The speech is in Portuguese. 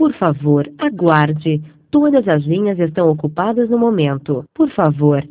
Por favor, aguarde. Todas as linhas estão ocupadas no momento. Por favor,